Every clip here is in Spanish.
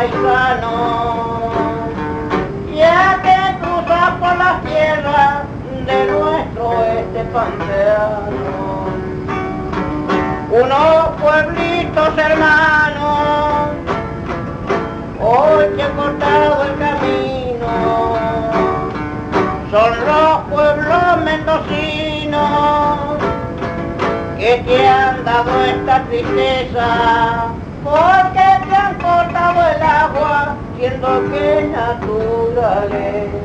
paisano, ya que cruza por las tierras de nuestro oeste pampeano. Unos pueblitos hermanos, hoy que he cortado el camino, son los pueblos mendocinos que te han dado esta tristeza, porque te han cortado el agua, siendo que es naturaleza.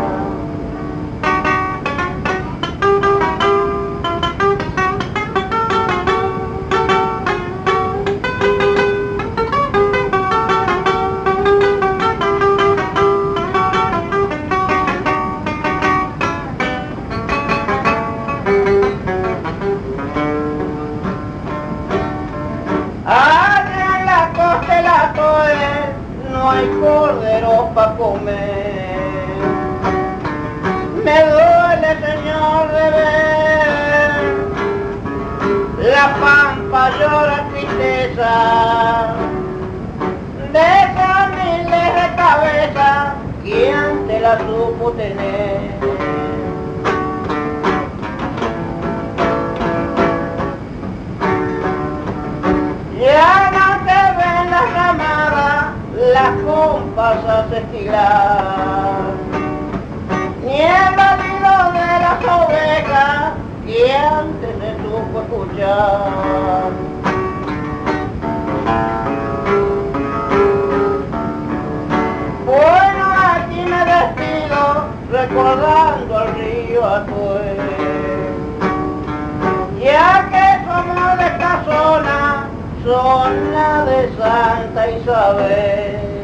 Allá en la costa de la Toe no hay corderos pa' comer. Me duele, Señor, de ver la pampa llora tristeza de esa miles de cabeza que antes la supo tener. Ya no te ven las ramadas, las comparsas estilar, ni el balido de las ovejas que antes se supo escuchar. Bueno, aquí me despido recordando al río Atué, ya que somos de esta zona de Santa Isabel.